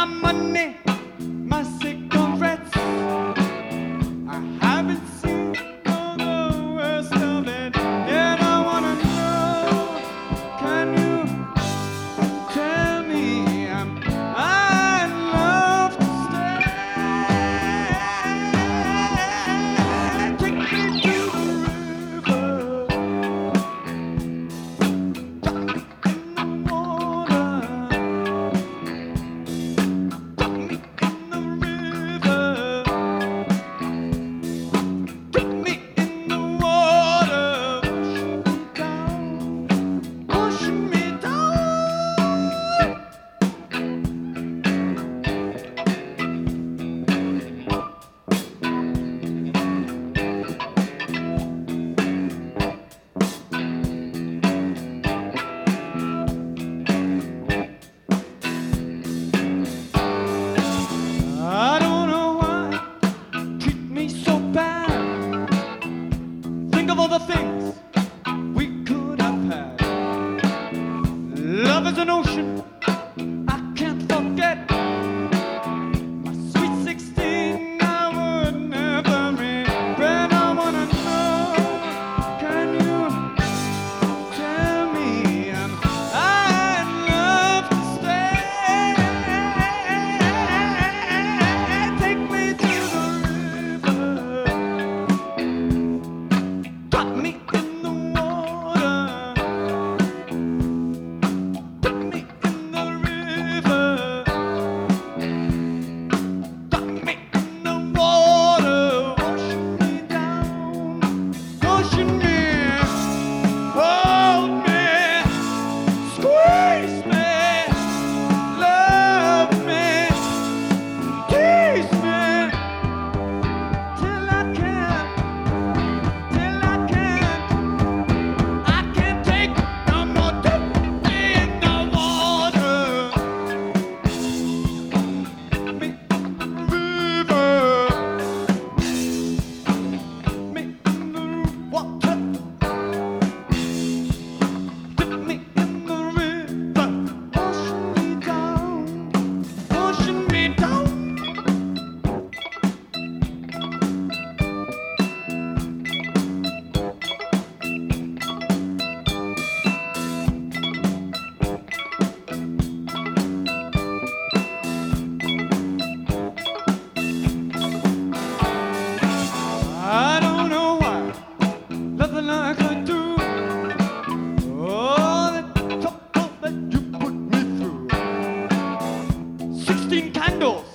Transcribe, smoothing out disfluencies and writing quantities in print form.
money, my cigarettes. I haven't seen all the worst of it, yet I wanna know, can you tell me I'd love to stay? Take me to the river, duck me in the water, duck me in the river, dip me in the water, pushing me down. I don't know why you treat me so bad. Think of all the things we could have had. Love is an ocean I can't forget. My sweet 16 I would never regret. I wanna know, can you tell me I'd love to stay? Take me to the river, drop me in the water, dip me in the river, drop me in the water, washing me down, pushing me, hold me, squeeze me, love me, tease me, till I can't take no more. Dip me in the water, me in the river, me in the water, dip me in the river, pushing me down. I don't know why, nothing like I do. All the trouble that you put me through. 16 candles